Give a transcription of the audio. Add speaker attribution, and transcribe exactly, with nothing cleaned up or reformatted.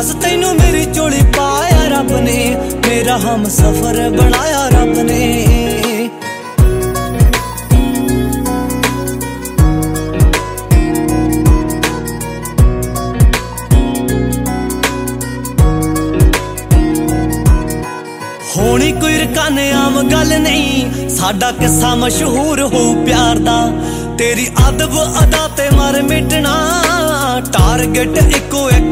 Speaker 1: खास तैनू मेरी झोली पाया रब ने, मेरा हम सफर बनाया रब ने। होनी कोई रकाने आम गल नहीं, साडा किस्सा मशहूर हो प्यार दा। तेरी अदब अदा ते मर मिटना, टारगेट इको एक